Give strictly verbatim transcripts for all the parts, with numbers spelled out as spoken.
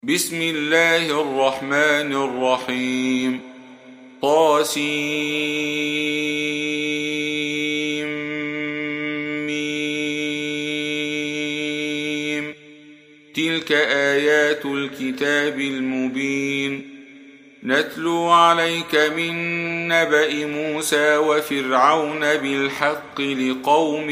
بسم الله الرحمن الرحيم طاسيم تلك آيات الكتاب المبين نتلو عليك من نبأ موسى وفرعون بالحق لقوم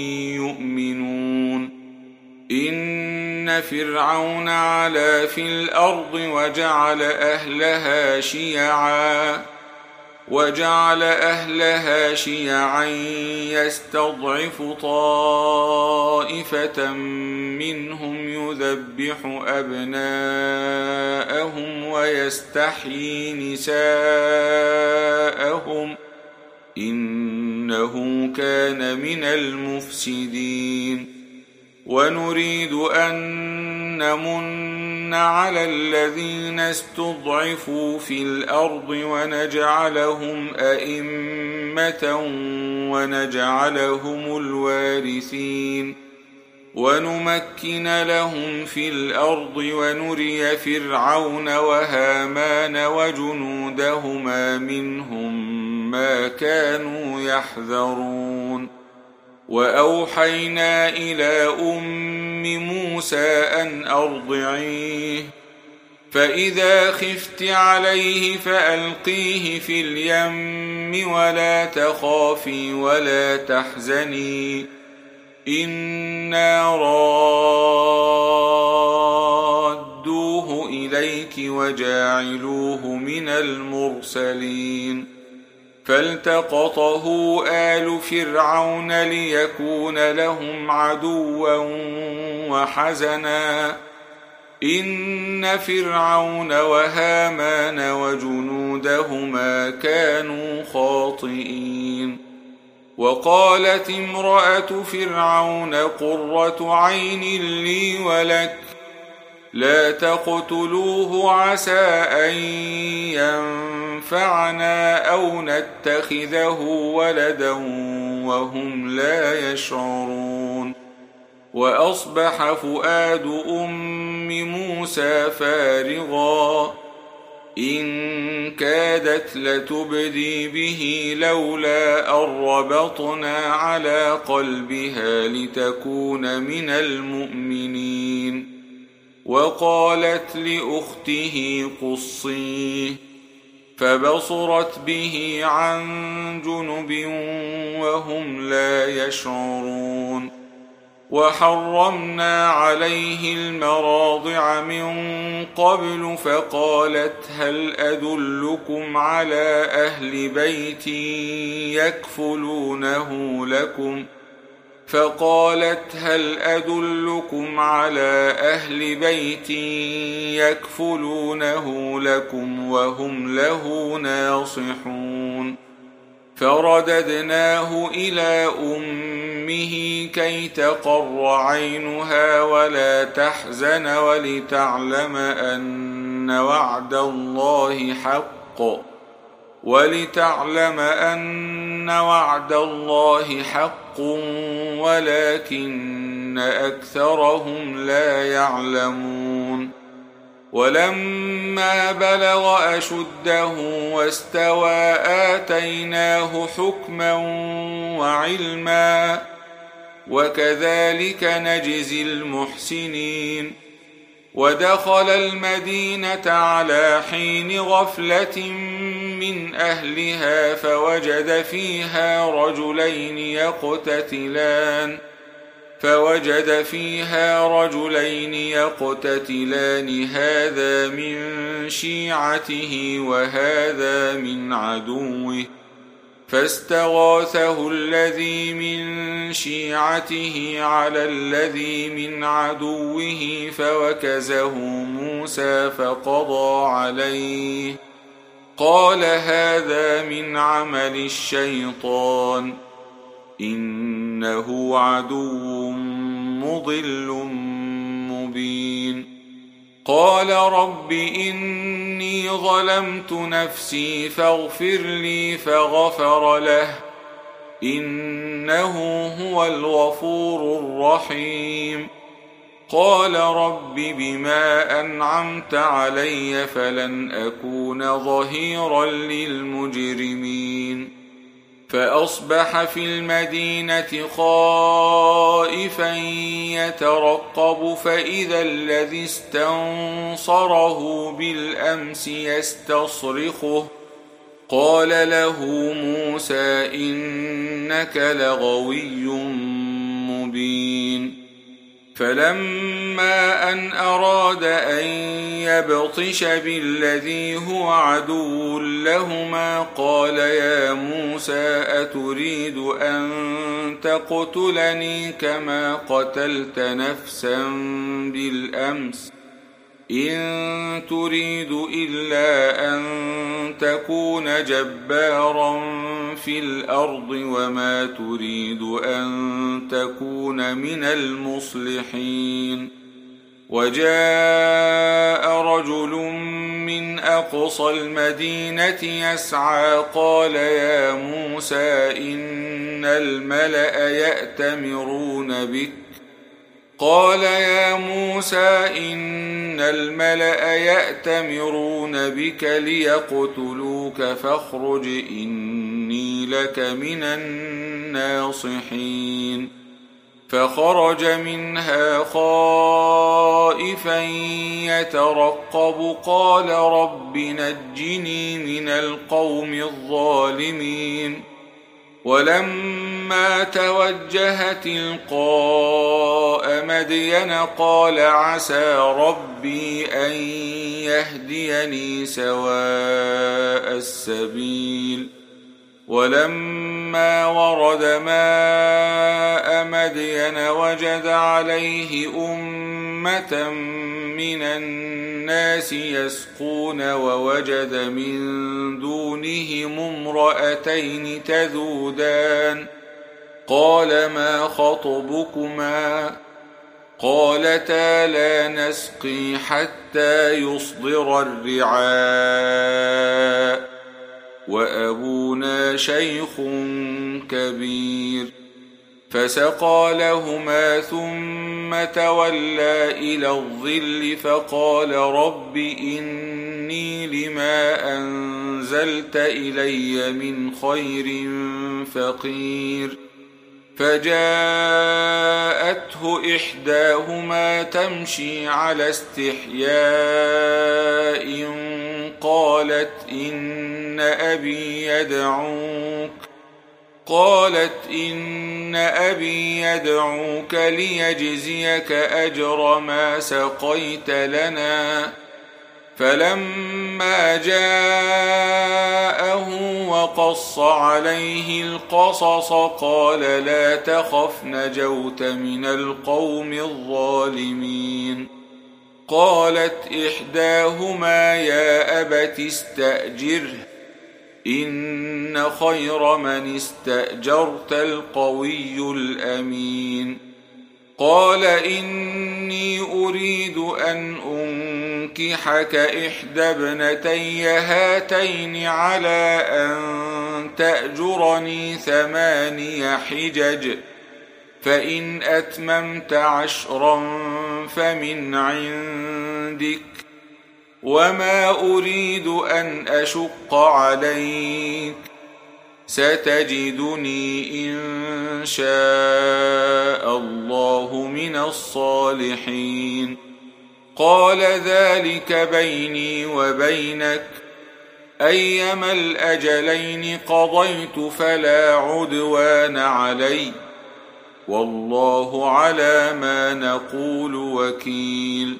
يؤمنون إن فرعون علا في الأرض وجعل أهلها شيعا وجعل أهلها شيعا يستضعف طائفة منهم يذبح أبناءهم ويستحيي نساءهم إنه كان من المفسدين ونريد أن نمن على الذين استضعفوا في الأرض ونجعلهم أئمة ونجعلهم الوارثين ونمكن لهم في الأرض ونري فرعون وهامان وجنودهما منهم ما كانوا يحذرون وأوحينا إلى أم موسى أن أرضعيه فإذا خفت عليه فألقيه في اليم ولا تخافي ولا تحزني إنا رادوه إليك وجاعلوه من المرسلين فالتقطه آل فرعون ليكون لهم عدوا وحزنا إن فرعون وهامان وجنودهما كانوا خاطئين وقالت امرأة فرعون قرة عين لي ولك لا تقتلوه عسى أن ينفعنا أو نتخذه ولدا وهم لا يشعرون وأصبح فؤاد أم موسى فارغا إن كادت لتبدي به لولا أن ربطنا على قلبها لتكون من المؤمنين وقالت لأخته قصيه فبصرت به عن جنب وهم لا يشعرون وحرمنا عليه المراضع من قبل فقالت هل أدلكم على أهل بيت يكفلونه لكم فقالت هل أدلكم على أهل بيت يكفلونه لكم وهم له ناصحون فرددناه إلى أمه كي تقر عينها ولا تحزن ولتعلم أن وعد الله حق ولتعلم أن وعد الله حق ولكن أكثرهم لا يعلمون ولما بلغ أشده واستوى آتيناه حكما وعلما وكذلك نجزي المحسنين ودخل المدينة على حين غفلة من أهلها فوجد فيها رجلين يقتتلان فوجد فيها رجلين يقتتلان هذا من شيعته وهذا من عدوه فاستغاثه الذي من شيعته على الذي من عدوه فوكزه موسى فقضى عليه قال هذا من عمل الشيطان إنه عدو مضل مبين قال رب إني ظلمت نفسي فاغفر لي فغفر له إنه هو الغفور الرحيم قال رب بما أنعمت علي فلن أكون ظهيرا للمجرمين فأصبح في المدينة خائفا يترقب فإذا الذي استنصره بالأمس يستصرخه قال له موسى إنك لغوي مبين فلما أن أراد أن يبطش بالذي هو عدو لهما قال يا موسى أتريد أن تقتلني كما قتلت نفسا بالأمس إن تريد إلا أن تكون جبارا في الأرض وما تريد أن تكون من المصلحين وجاء رجل من أقصى المدينة يسعى قال يا موسى إن الملأ يأتمرون بك قال يا موسى إن الملأ يأتمرون بك ليقتلوك فاخرج إني لك من الناصحين فخرج منها خائفا يترقب قال رب نجني من القوم الظالمين ولما توجه تلقاء مدين قال عسى ربي أن يهديني سواء السبيل ولما ورد ماء مدين وجد عليه أمة من الناس يسقون ووجد من دونهم امرأتين تذودان قال ما خطبكما قالتا لا نسقي حتى يصدر الرعاء وأبونا شيخ كبير فسقى لهما ثم تولى إلى الظل فقال رب إني لما أنزلت إلي من خير فقير فجاءته إحداهما تمشي على استحياء قالت إن أبي يدعوك قالت إن أبي يدعوك ليجزيك أجر ما سقيت لنا فلما جاءه وقص عليه القصص قال لا تخف نجوت من القوم الظالمين قالت إحداهما يا أبت استأجره إن خير من استأجرت القوي الأمين قال إني أريد أن أنكحك إحدى ابنتي هاتين على أن تأجرني ثماني حجج فإن أتممت عشرا فمن عندك وما أريد أن أشق عليك ستجدني إن شاء الله من الصالحين قال ذلك بيني وبينك أيما الأجلين قضيت فلا عدوان علي والله على ما نقول وكيل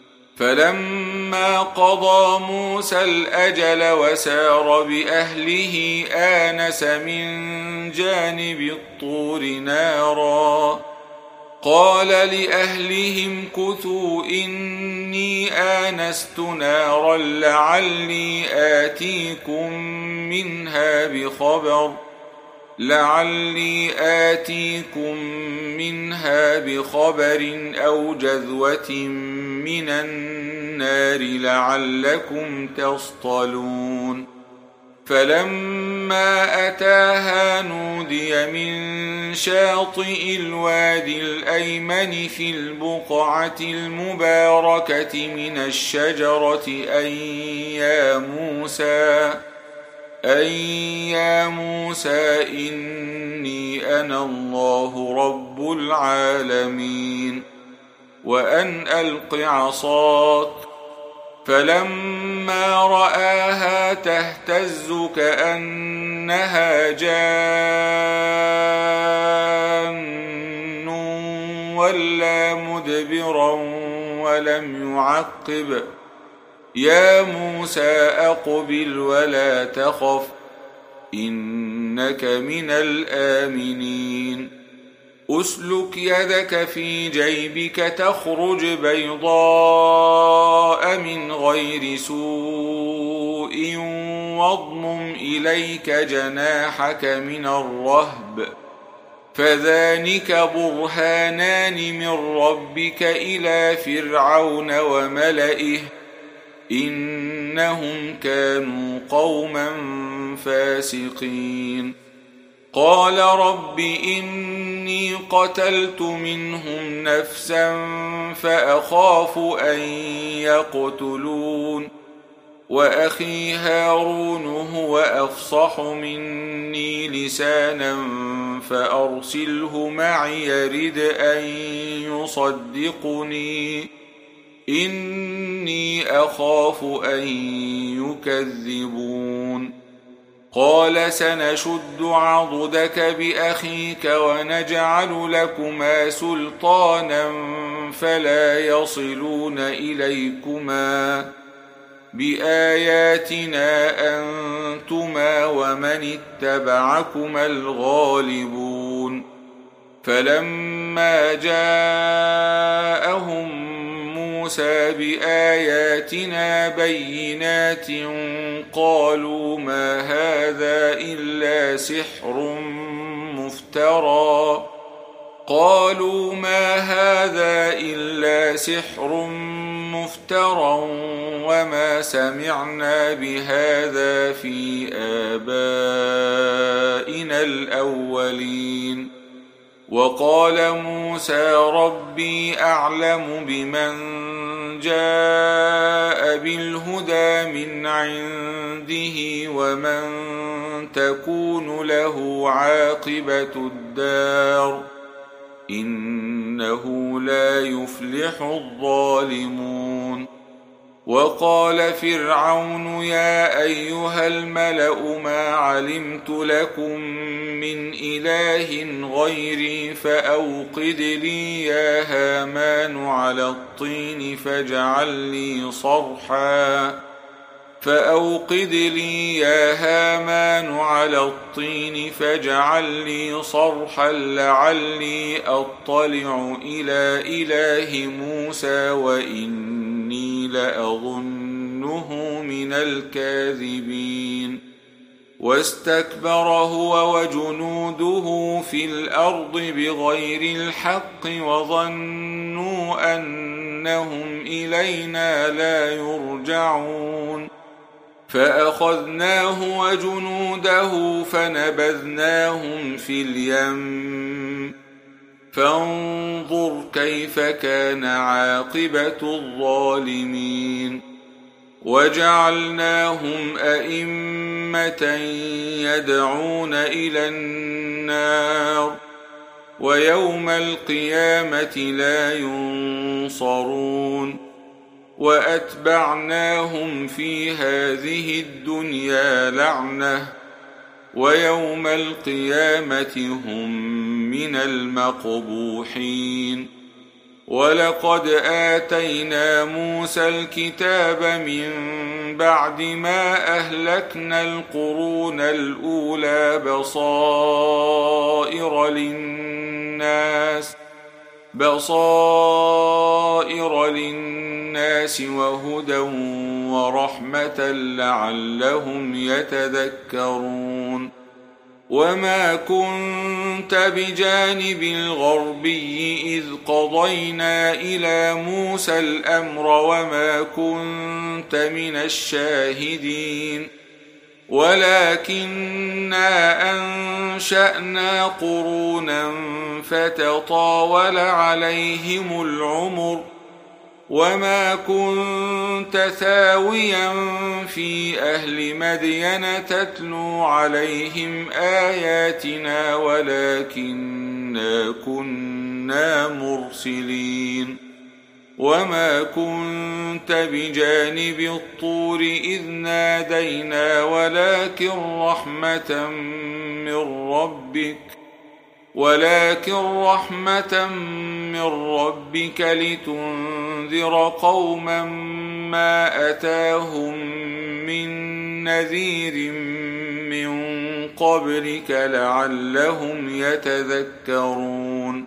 فلما قضى موسى الأجل وسار بأهله آنس من جانب الطور نارا قال لأهلهم كثوا إني آنست نارا لعلي آتيكم منها بخبر لعلي آتيكم منها بخبر أو جذوة من النار لعلكم تصطلون فلما أتاها نودي من شاطئ الوادي الأيمن في البقعة المباركة من الشجرة أن يا موسى أن يا موسى إني أنا الله رب العالمين وأن ألق عصاك. فلما رآها تهتز كأنها جان ولا مدبرا ولم يعقب. يا موسى أقبل ولا تخف إنك من الآمنين. أسلك يدك في جيبك تخرج بيضاء من غير سوء واضمم إليك جناحك من الرهب فذلك برهانان من ربك إلى فرعون وملئه إنهم كانوا قوما فاسقين. قال رب إني قتلت منهم نفسا فأخاف أن يقتلون وأخي هارون هو أفصح مني لسانا فأرسله معي يرد أن يصدقني إني أخاف أن يكذبون. قال سنشد عضدك بأخيك ونجعل لكما سلطانا فلا يصلون إليكما بآياتنا أنتما ومن اتبعكما الغالبون. فلما جاءهم موسى بآياتنا بينات قالوا ما هذا إلا سحر مفترى قالوا ما هذا إلا سحر مفترى وما سمعنا بهذا في آبائنا الأولين. وقال موسى ربي أعلم بمن جاء بالهدى من عنده ومن تكون له عاقبة الدار إنه لا يفلح الظالمون. وقال فرعون يا أيها الملأ ما علمت لكم من إله غيري فأوقد لي يا هامان على الطين فاجعل لي صرحا فأوقد لي يا هامان على الطين فاجعل لي صرحا لعلي أطلع إلى إله موسى وإني لأظنه من الكاذبين. واستكبر هو وجنوده في الأرض بغير الحق وظنوا أنهم إلينا لا يرجعون فأخذناه وجنوده فنبذناهم في اليم فانظر كيف كان عاقبة الظالمين. وجعلناهم أئمة يدعون إلى النار ويوم القيامة لا ينصرون. وأتبعناهم في هذه الدنيا لعنة ويوم القيامة هم من المقبوحين. ولقد آتينا موسى الكتاب من بعد ما أهلكنا القرون الأولى بصائر للناس بصائر للناس وهدى ورحمة لعلهم يتذكرون. وما كنت بجانب الغربي إذ قضينا إلى موسى الأمر وما كنت من الشاهدين ولكننا أنشأنا قرونا فتطاول عليهم العمر وما كنت ثاويا في أهل مدين تتلو عليهم آياتنا ولكننا كنا مرسلين وما كنت بجانب الطور إذ نادينا ولكن رحمة من ربك ولكن رحمة من ربك لتنذر قوما ما أتاهم من نذير من قبلك لعلهم يتذكرون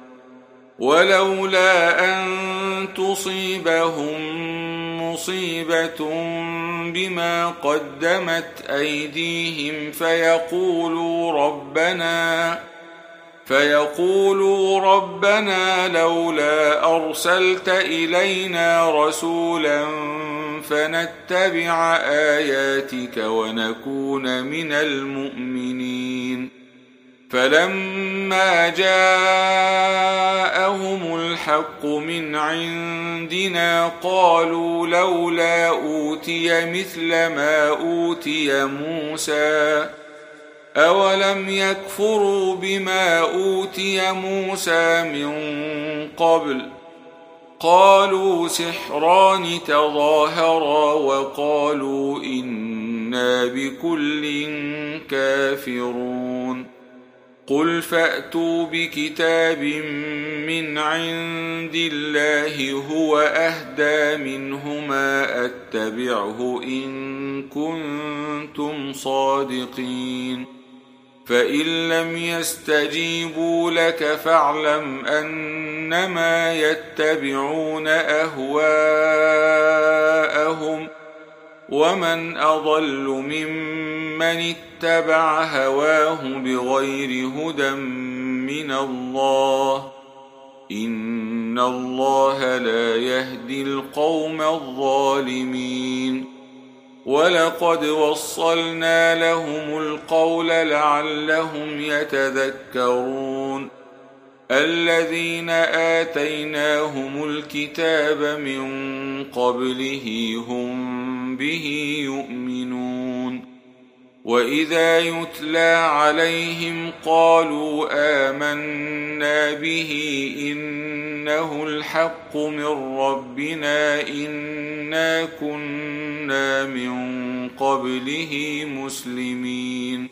ولولا أن تصيبهم مصيبة بما قدمت أيديهم فيقولوا ربنا فيقولوا ربنا لولا أرسلت إلينا رسولا فنتبع آياتك ونكون من المؤمنين فلما جاءهم الحق من عندنا قالوا لولا أوتي مثل ما أوتي موسى أولم يكفروا بما أوتي موسى من قبل قالوا سحران تظاهرا وقالوا إنا بكل كافرون قل فأتوا بكتاب من عند الله هو أهدى منهما أتبعه إن كنتم صادقين فإن لم يستجيبوا لك فاعلم أنما يتبعون أهواءهم ومن أضل ممن اتبع هواه بغير هدى من الله إن الله لا يهدي القوم الظالمين ولقد وصلنا لهم القول لعلهم يتذكرون الذين آتيناهم الكتاب من قبله هم به يؤمنون وإذا يتلى عليهم قالوا آمنا به إنه الحق من ربنا إنا كنا من قبله مسلمين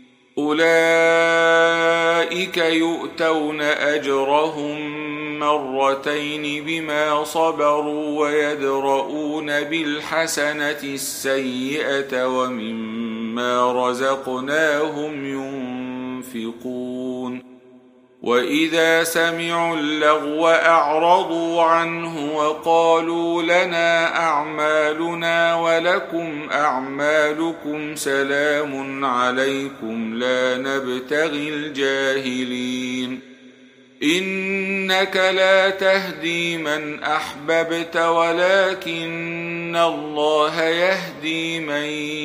أولئك يؤتون أجرهم مرتين بما صبروا ويدرؤون بالحسنة السيئة ومما رزقناهم ينفقون وإذا سمعوا اللغو أعرضوا عنه وقالوا لنا أعمالنا ولكم أعمالكم سلام عليكم لا نبتغي الجاهلين إنك لا تهدي من أحببت ولكن الله يهدي من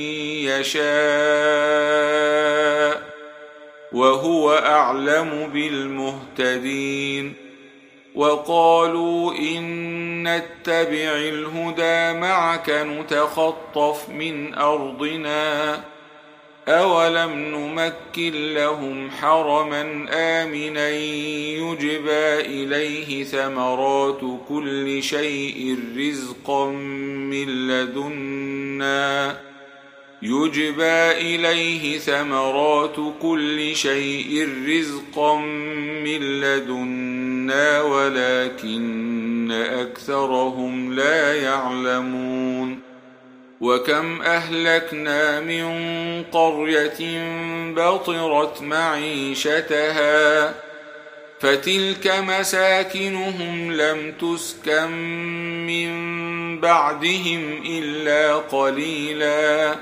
يشاء وهو أعلم بالمهتدين وقالوا إن نتبع الهدى معك نتخطف من أرضنا أولم نمكن لهم حرما آمنا يجبى إليه ثمرات كل شيء رزقا من لدنا يجبى إليه ثمرات كل شيء رزقا من لدنا ولكن أكثرهم لا يعلمون وكم أهلكنا من قرية بطرت معيشتها فتلك مساكنهم لم تسكن من بعدهم إلا قليلا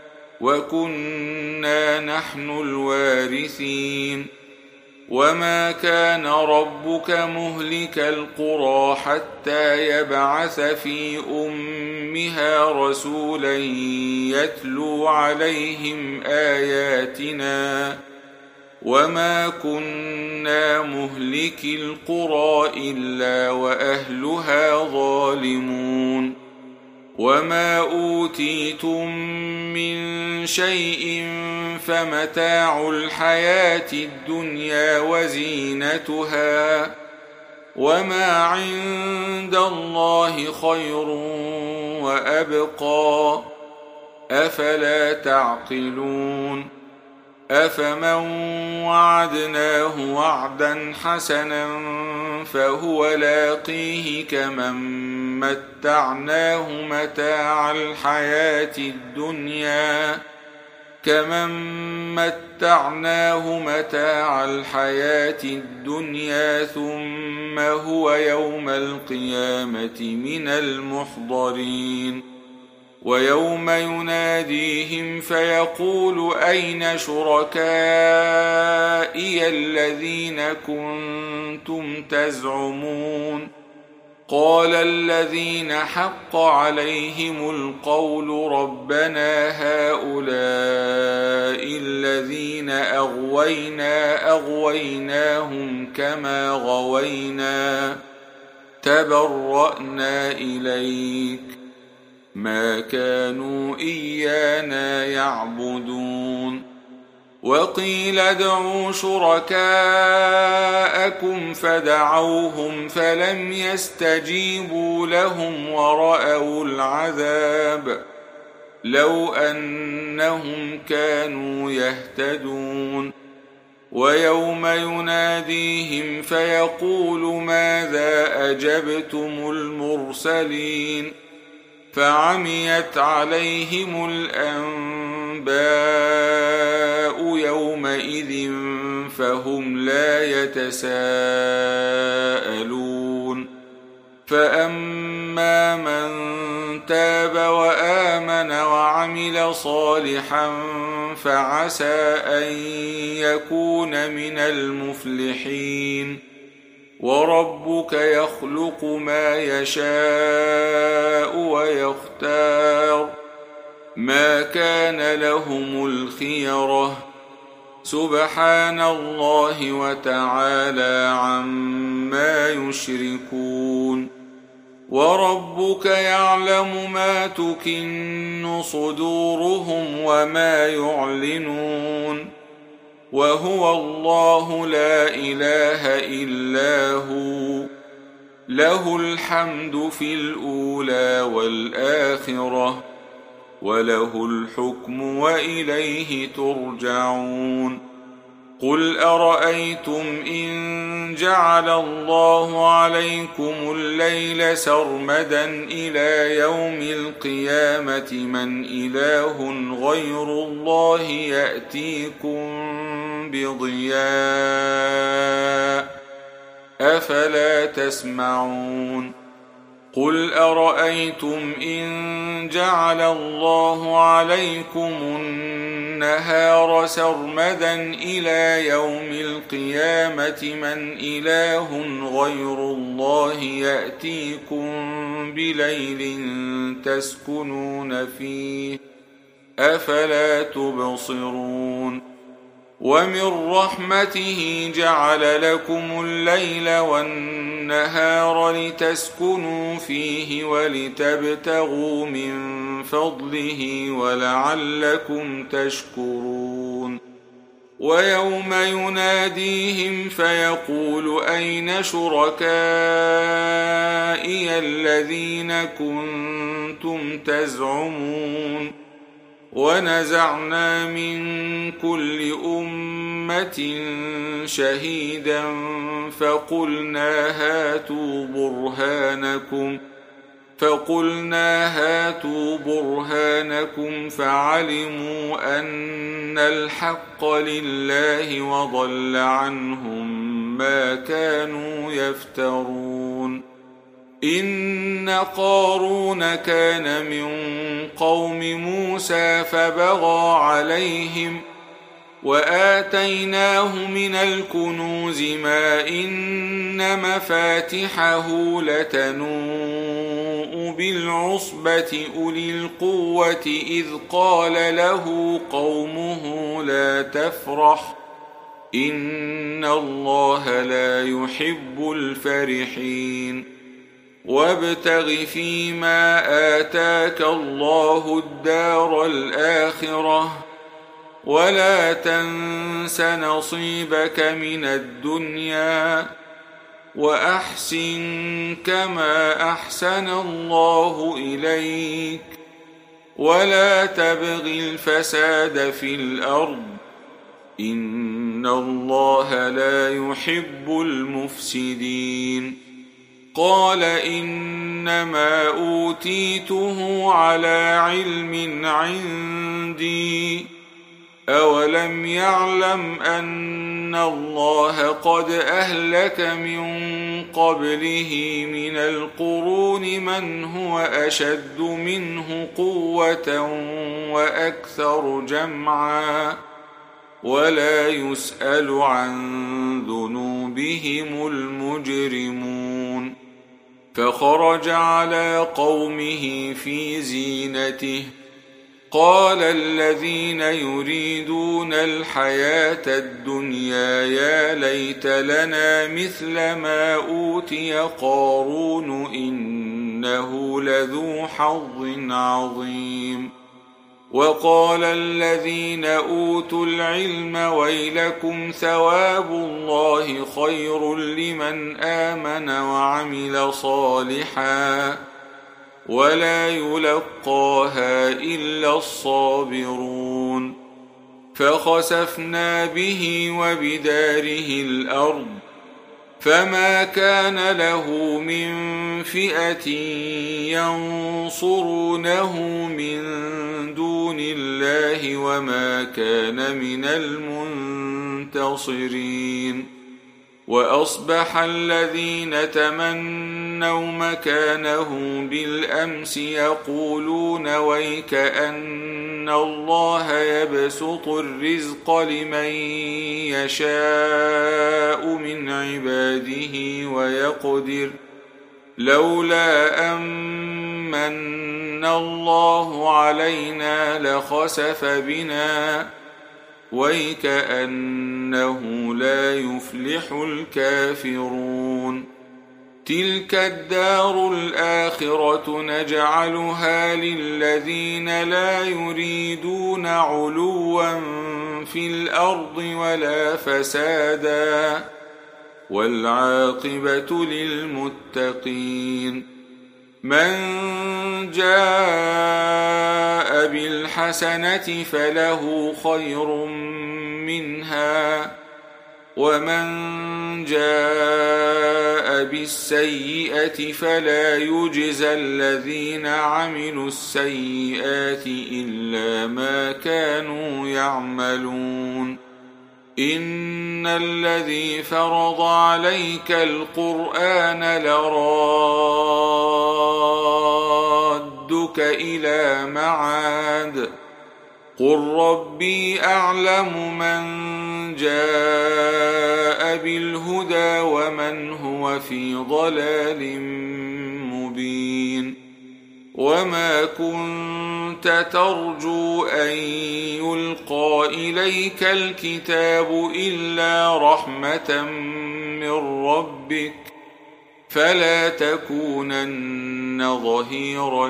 وكنا نحن الوارثين وما كان ربك مهلك القرى حتى يبعث في أمها بها رسولا يتلو عليهم آياتنا وما كنا مهلكي القرى إلا وأهلها ظالمون وما أوتيتم من شيء فمتاع الحياة الدنيا وزينتها وما عند الله خير وأبقى أفلا تعقلون أفمن وعدناه وعدا حسنا فهو لاقيه كمن متعناه متاع الحياة الدنيا كمن متعناه متاع الحياة الدنيا ثم هو يوم القيامة من المحضرين ويوم يناديهم فيقول أين شركائي الذين كنتم تزعمون قال الذين حق عليهم القول ربنا هؤلاء الذين أغوينا أغويناهم كما غوينا تبرأنا إليك ما كانوا إيانا يعبدون وقيل ادعوا شركاءكم فدعوهم فلم يستجيبوا لهم ورأوا العذاب لو أنهم كانوا يهتدون ويوم يناديهم فيقول ماذا أجبتم المرسلين فعميت عليهم الأنباء يومئذ فهم لا يتساءلون فأما من تاب وآمن وعمل صالحا فعسى أن يكون من المفلحين وربك يخلق ما يشاء ويختار ما كان لهم الخيرة سبحان الله وتعالى عما يشركون وربك يعلم ما تكن صدورهم وما يعلنون وهو الله لا إله إلا هو له الحمد في الأولى والآخرة وله الحكم وإليه ترجعون قل أرأيتم إن جعل الله عليكم الليل سرمدا إلى يوم القيامة من إله غير الله يأتيكم بضياء أفلا تسمعون قل أرأيتم إن جعل الله عليكم النهار سرمدا إلى يوم القيامة من إله غير الله يأتيكم بليل تسكنون فيه أفلا تبصرون ومن رحمته جعل لكم الليل والنهار لتسكنوا فيه ولتبتغوا من فضله ولعلكم تشكرون ويوم يناديهم فيقول أين شركائي الذين كنتم تزعمون ونزعنا من كل أمة شهيدا فقلنا هاتوا برهانكم فقلنا هاتوا برهانكم فعلموا أن الحق لله وضل عنهم ما كانوا يفترون إن قارون كان من قوم موسى فبغى عليهم وآتيناه من الكنوز ما إن مفاتحه لتنوء بالعصبة أولي القوة إذ قال له قومه لا تفرح إن الله لا يحب الفرحين وابتغ فيما آتاك الله الدار الآخرة ولا تنس نصيبك من الدنيا وأحسن كما أحسن الله إليك ولا تبغ الفساد في الأرض إن الله لا يحب المفسدين قال إنما أوتيته على علم عندي أولم يعلم أن الله قد أهلك من قبله من القرون من هو أشد منه قوة وأكثر جمعا ولا يسأل عن ذنوبهم المجرمون فخرج على قومه في زينته قال الذين يريدون الحياة الدنيا يا ليت لنا مثل ما أوتي قارون إنه لذو حظ عظيم وقال الذين أوتوا العلم ويلكم ثواب الله خير لمن آمن وعمل صالحا ولا يلقاها إلا الصابرون فخسفنا به وبداره الأرض فما كان له من فئة ينصرونه من دون الله وما كان من المنتصرين وأصبح الذين تمنوا مكانه بالأمس يقولون ويك أن الله يبسط الرزق لمن يشاء من عباده ويقدر لولا أمن الله علينا لخسف بنا ويكأنه لا يفلح الكافرون تلك الدار الآخرة نجعلها للذين لا يريدون علوا في الأرض ولا فسادا والعاقبة للمتقين من جاء بالحسنة فله خير منها ومن جاء بالسيئة فلا يجزى الذين عملوا السيئات إلا ما كانوا يعملون إن الذي فرض عليك القرآن لرادك إلى معاد قل ربي أعلم من جاء بالهدى ومن هو في ضلال مبين وما كنت ترجو أن يلقى إليك الكتاب إلا رحمة من ربك فلا تكونن ظهيرا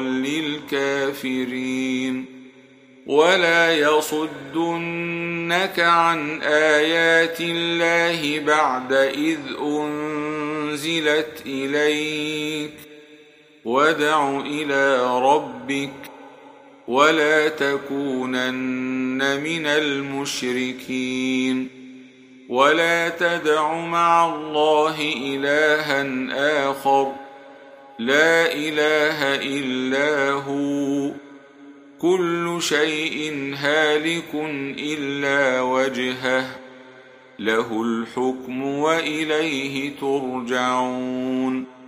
للكافرين ولا يصدنك عن آيات الله بعد إذ أنزلت إليك وادع إلى ربك ولا تكونن من المشركين ولا تدع مع الله إلها آخر لا إله إلا هو كل شيء هالك إلا وجهه له الحكم وإليه ترجعون